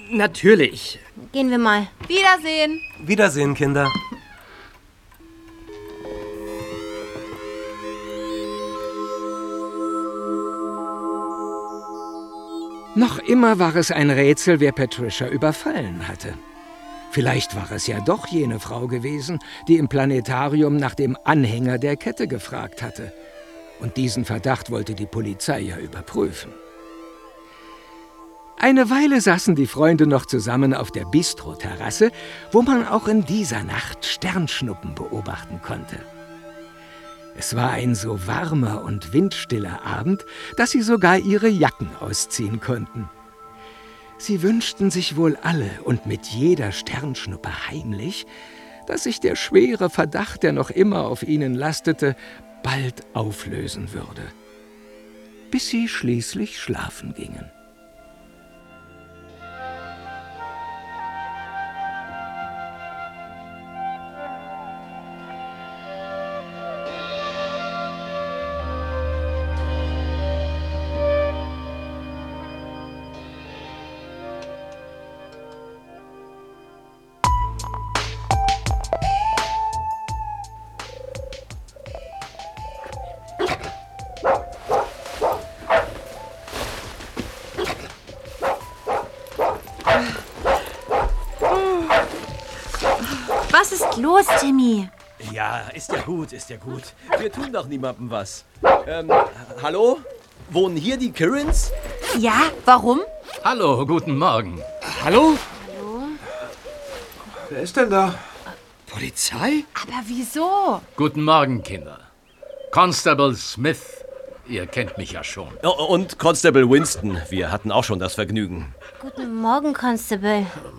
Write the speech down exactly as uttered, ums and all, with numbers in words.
Natürlich. Gehen wir mal. Wiedersehen. Wiedersehen, Kinder. Noch immer war es ein Rätsel, wer Patricia überfallen hatte. Vielleicht war es ja doch jene Frau gewesen, die im Planetarium nach dem Anhänger der Kette gefragt hatte. Und diesen Verdacht wollte die Polizei ja überprüfen. Eine Weile saßen die Freunde noch zusammen auf der Bistro-Terrasse, wo man auch in dieser Nacht Sternschnuppen beobachten konnte. Es war ein so warmer und windstiller Abend, dass sie sogar ihre Jacken ausziehen konnten. Sie wünschten sich wohl alle und mit jeder Sternschnuppe heimlich, dass sich der schwere Verdacht, der noch immer auf ihnen lastete, bald auflösen würde, bis sie schließlich schlafen gingen. Was ist los, Timmy? Ja, ist ja gut, ist ja gut. Wir tun doch niemandem was. Ähm, hallo? Wohnen hier die Currens? Ja, warum? Hallo, guten Morgen. Hallo? Hallo? Wer ist denn da? Polizei? Aber wieso? Guten Morgen, Kinder. Constable Smith. Ihr kennt mich ja schon. Oh, und Constable Winston. Wir hatten auch schon das Vergnügen. Guten Morgen, Constable.